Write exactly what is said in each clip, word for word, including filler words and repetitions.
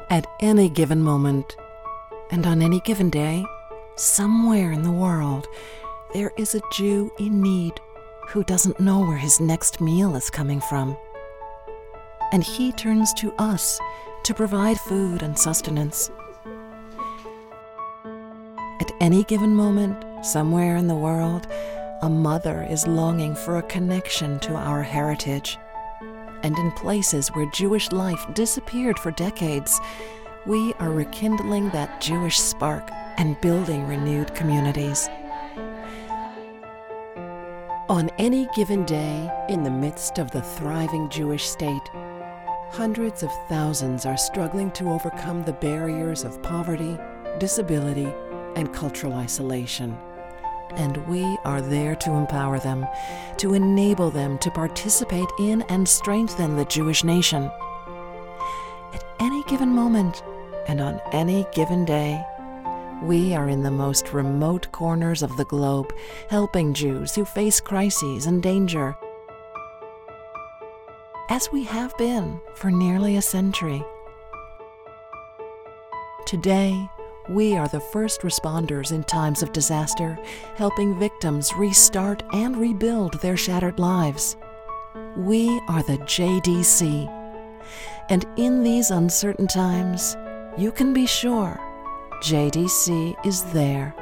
At any given moment, and on any given day, somewhere in the world, there is a Jew in need who doesn't know where his next meal is coming from. And he turns to us to provide food and sustenance. At any given moment, somewhere in the world, a mother is longing for a connection to our heritage. And in places where Jewish life disappeared for decades, we are rekindling that Jewish spark and building renewed communities. On any given day, in the midst of the thriving Jewish state, hundreds of thousands are struggling to overcome the barriers of poverty, disability, and cultural isolation. And we are there to empower them, to enable them to participate in and strengthen the Jewish nation. At any given moment, and on any given day, we are in the most remote corners of the globe, helping Jews who face crises and danger, as we have been for nearly a century. Today, we are the first responders in times of disaster, helping victims restart and rebuild their shattered lives. We are the J D C, and in these uncertain times, you can be sure J D C is there.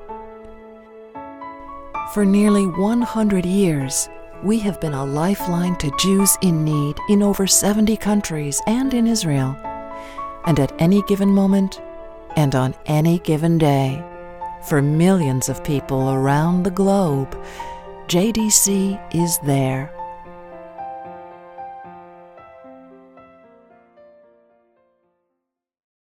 For nearly one hundred years, we have been a lifeline to Jews in need in over seventy countries and in Israel. And at any given moment, and on any given day, for millions of people around the globe, J D C is there.